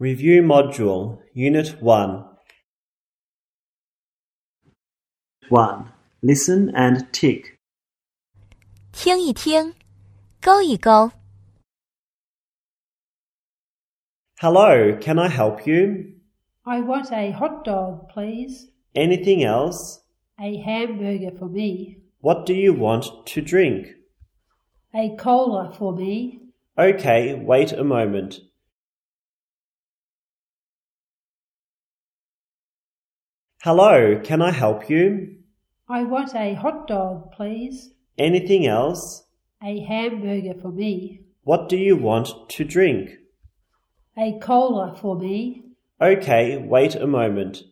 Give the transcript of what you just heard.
Review Module, Unit 1. 1. Listen and tick. 听一听，勾一勾。 Hello, can I help you? I want a hot dog, please. Anything else? A hamburger for me. What do you want to drink? A cola for me. Okay, wait a moment. Hello, can I help you? I want a hot dog, please. Anything else? A hamburger for me. What do you want to drink? A cola for me. Okay, wait a moment.